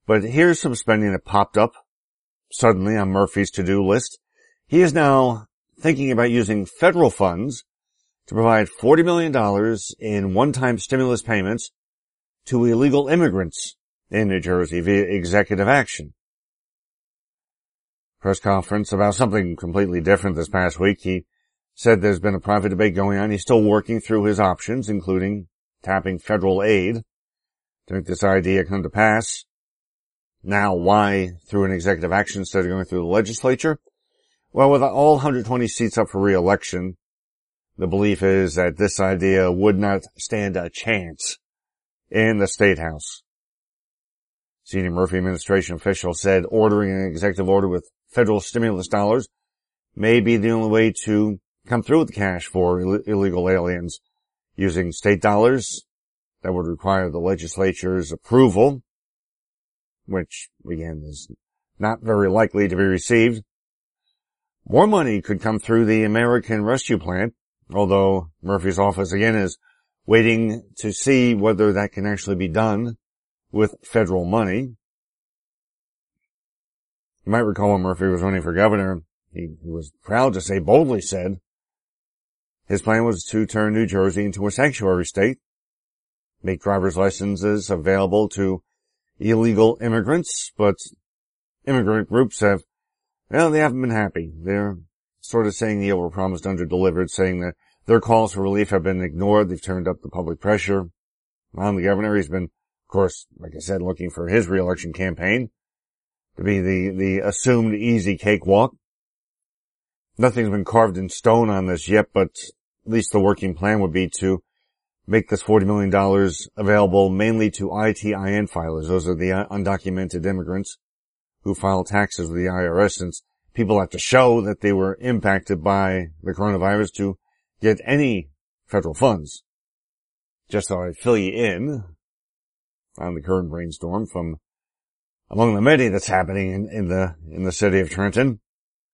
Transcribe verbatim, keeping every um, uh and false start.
But here's some spending that popped up suddenly on Murphy's to-do list. He is now thinking about using federal funds to provide forty million dollars in one-time stimulus payments to illegal immigrants in New Jersey via executive action. Press conference about something completely different this past week. He said there's been a private debate going on. He's still working through his options, including tapping federal aid to make this idea come to pass. Now, why through an executive action instead of going through the legislature? Well, with all one hundred twenty seats up for re-election, the belief is that this idea would not stand a chance in the State House. Senior Murphy administration official said ordering an executive order with federal stimulus dollars may be the only way to come through with the cash for Ill- illegal aliens. Using state dollars, that would require the legislature's approval, which, again, is not very likely to be received. More money could come through the American Rescue Plan, although Murphy's office, again, is waiting to see whether that can actually be done with federal money. You might recall when Murphy was running for governor, he, he was proud to say, boldly said, his plan was to turn New Jersey into a sanctuary state, make driver's licenses available to illegal immigrants, but immigrant groups have, well, they haven't been happy. They're sort of saying the overpromised, underdelivered, saying that their calls for relief have been ignored. They've turned up the public pressure on the governor. He's been, of course, like I said, looking for his reelection campaign to be the, the assumed easy cakewalk. Nothing's been carved in stone on this yet, but at least the working plan would be to make this forty million dollars available mainly to I T I N filers. Those are the undocumented immigrants who file taxes with the I R S, since people have to show that they were impacted by the coronavirus to get any federal funds. Just so I fill you in on the current brainstorm from among the many that's happening in, in the in the city of Trenton.